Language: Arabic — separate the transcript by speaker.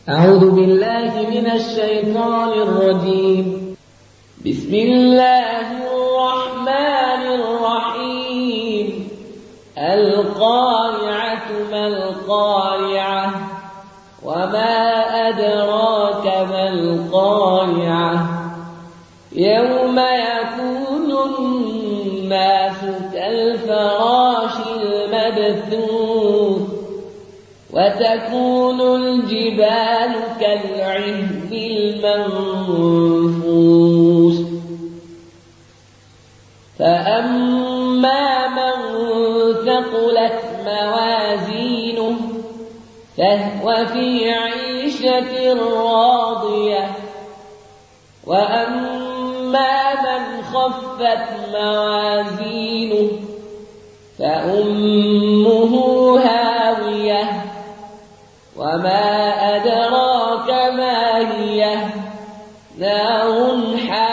Speaker 1: أعوذ بالله من الشيطان الرجيم. بسم الله الرحمن الرحيم. القارعة ما القارعة وما أدراك ما القارعة يوم يكون الناس كالفراش المبثوث وتكون الجبال كالعهن المنفوش فأما من ثقلت موازينه فهو في عيشة راضية وأما من خفت موازينه فأمه هاوية وما أدراك ما هي نار حامية